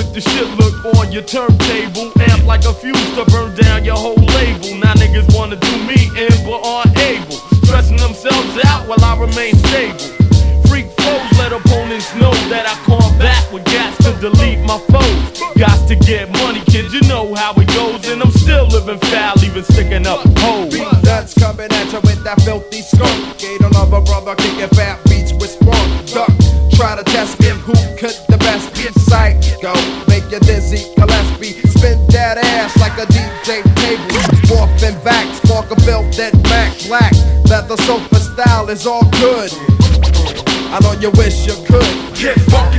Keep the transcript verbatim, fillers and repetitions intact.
the shit look on your turntable. Amp like a fuse to burn down your whole label. Now niggas wanna do me in but aren't able. Stressing themselves out while I remain stable. Freak foes let opponents know that I come back with gas to delete my foes. Got to get money, kid, you know how it goes. And I'm still living foul, even sticking up hoes. Beat nuts coming at you with that filthy skunk. Gate another brother kicking fat beats with spunk. Duck, try to test me, who could the best be? Psycho, make you dizzy, Gillespie. Spin that ass like a D J table. Forth and back, spark a built dead Mac black. Leather sofa style is all good. I know you wish you could. Get fucked.